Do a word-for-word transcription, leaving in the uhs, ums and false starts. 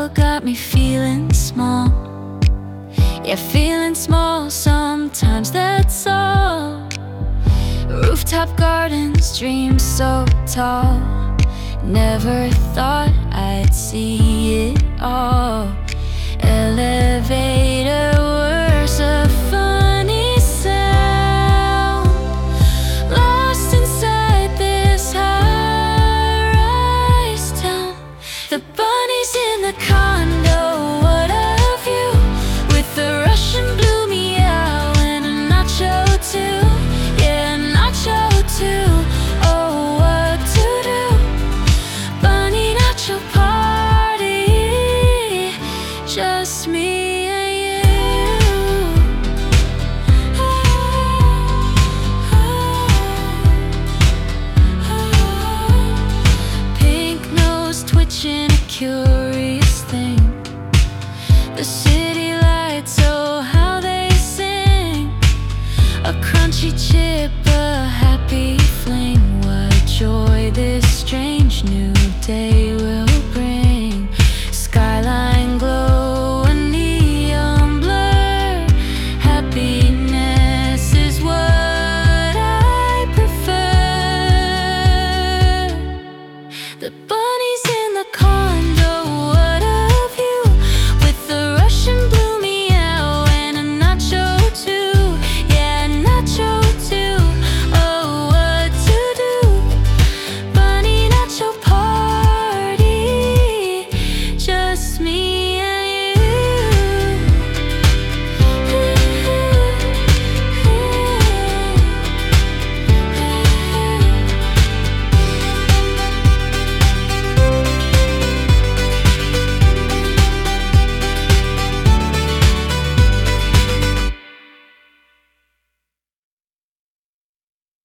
still got me feeling small. Yeah, feeling small sometimes, that's all. Rooftop gardens, dreams so tall. Never thought I'd see it all. Elevator works a funny sound. Lost inside this high-rise town. The bunnies in the condo, what a view. With the Russian blue meow and a nacho too. Yeah, a nacho too. Oh, what to do? Bunny nacho party, just me and you. Pink nose twitching, a curious thing. The city lights, oh how they sing. A crunchy chip, a happy fling. What joy this strange new day